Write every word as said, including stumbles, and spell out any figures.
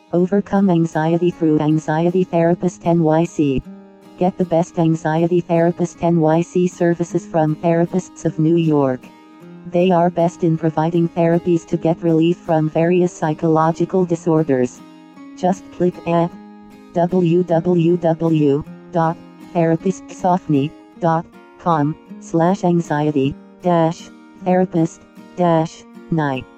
Overcome anxiety through Anxiety Therapist N Y C. Get the best Anxiety Therapist N Y C services from Therapists of New York. They are best in providing therapies to get relief from various psychological disorders. Just click at w w w dot therapistsoftny dot com slash anxiety dash therapist dash night.